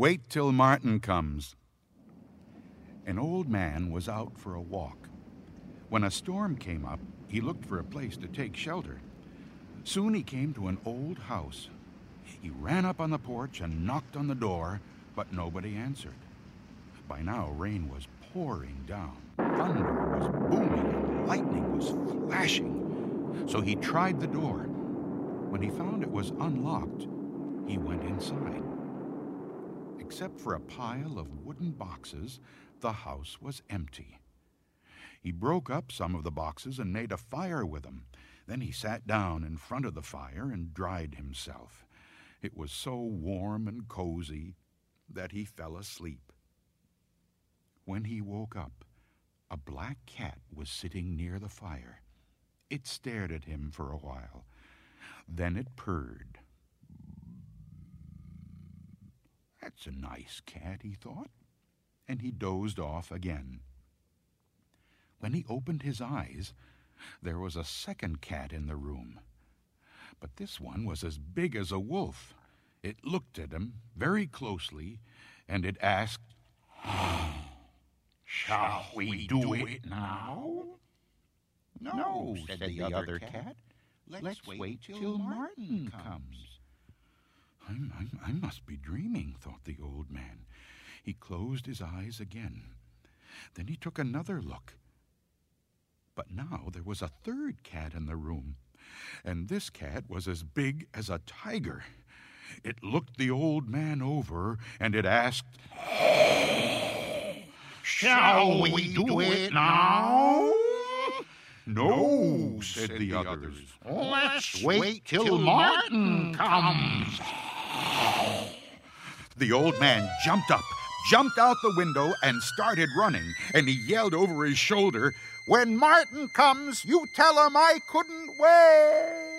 Wait till Martin comes. An old man was out for a walk. When a storm came up, he looked for a place to take shelter. Soon he came to an old house. He ran up on the porch and knocked on the door, but nobody answered. By now, rain was pouring down. Thunder was booming and lightning was flashing. So he tried the door. When he found it was unlocked, he went inside. Except for a pile of wooden boxes, the house was empty. He broke up some of the boxes and made a fire with them. Then he sat down in front of the fire and dried himself. It was so warm and cozy that he fell asleep. When he woke up, a black cat was sitting near the fire. It stared at him for a while. Then it purred. That's a nice cat, he thought, and he dozed off again. When he opened his eyes, there was a second cat in the room. But this one was as big as a wolf. It looked at him very closely, and it asked, "Shall we do it now?" "No," said the other cat. Let's wait till Martin comes." I must be dreaming, thought the old man. He closed his eyes again. Then he took another look. But now there was a third cat in the room, and this cat was as big as a tiger. It looked the old man over, and it asked, "Shall we do it now?" "No," said the others. "Let's wait till Martin comes." The old man jumped up, jumped out the window, and started running, and he yelled over his shoulder, "When Martin comes, you tell him I couldn't wait."